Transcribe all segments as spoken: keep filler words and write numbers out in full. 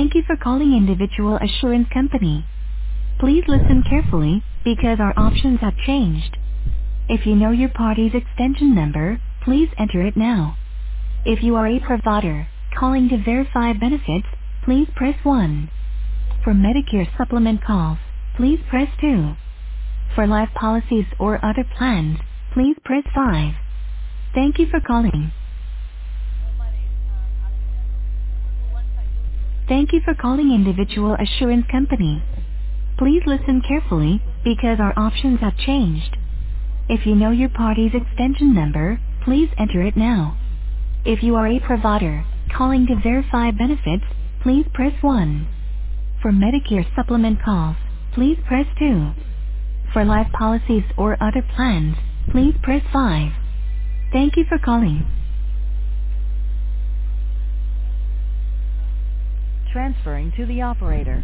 Thank you for calling Individual Assurance Company. Please listen carefully because our options have changed. If you know your party's extension number, please enter it now. If you are a provider calling to verify benefits, please press one. For Medicare supplement calls, please press two. For life policies or other plans, please press five. Thank you for calling. Thank you for calling Individual Assurance Company. Please listen carefully because our options have changed. If you know your party's extension number, please enter it now. If you are a provider calling to verify benefits, please press one. For Medicare supplement calls, please press two. For life policies or other plans, please press five. Thank you for calling. Transferring to the operator.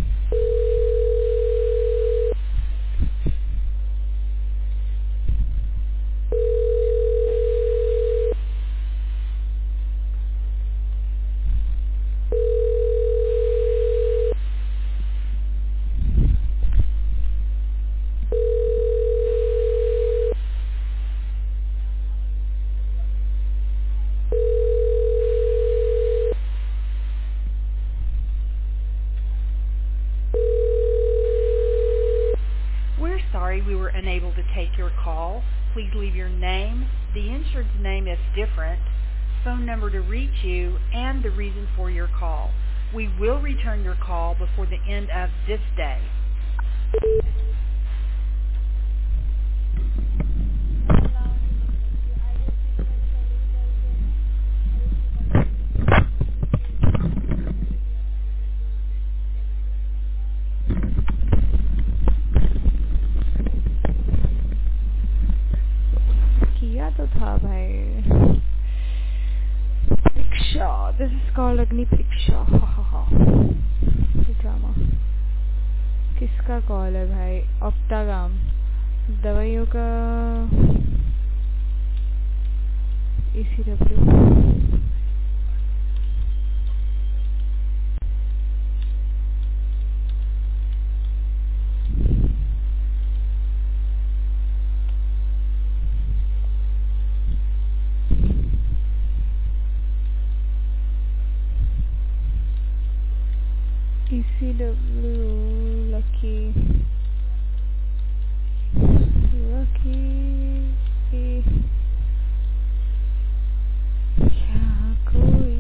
We're sorry we were unable to take your call. Please leave your name, the insured's name if different, phone number to reach you, and the reason for your call. We will return your call before the end of this day. किया तो था भाई परीक्षा this is called अग्नि परीक्षा हा हा हा ड्रामा किसका कॉल है भाई ऑप्टागाम दवाइयों का ईसीडब्ल्यू E C W lucky lucky क्या कोई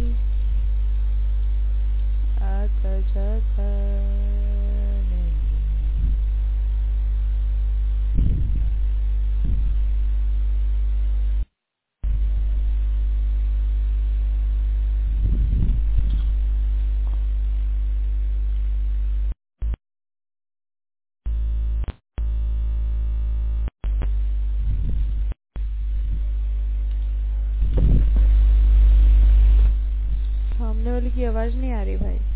आता जाता नहीं सामने वाले की आवाज नहीं आ रही भाई